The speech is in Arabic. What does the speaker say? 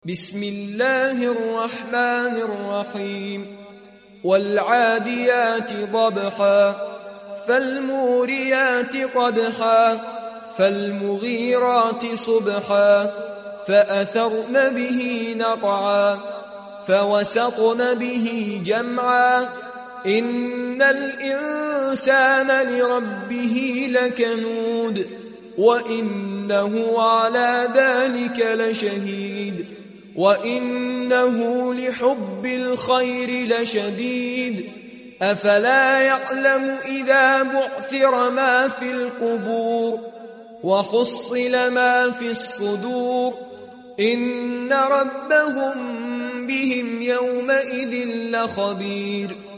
بسم الله الرحمن الرحيم والعاديات ضبحا فالموريات قدحا فالمغيرات صبحا فأثرن به نقعا فوسطن به جمعا إن الإنسان لربه لكنود وإنه على ذلك لشهيد وإنه لحب الخير لشديد أفلا يعلم إذا بعثر ما في القبور وحصل ما في الصدور إن ربهم بهم يومئذ لخبير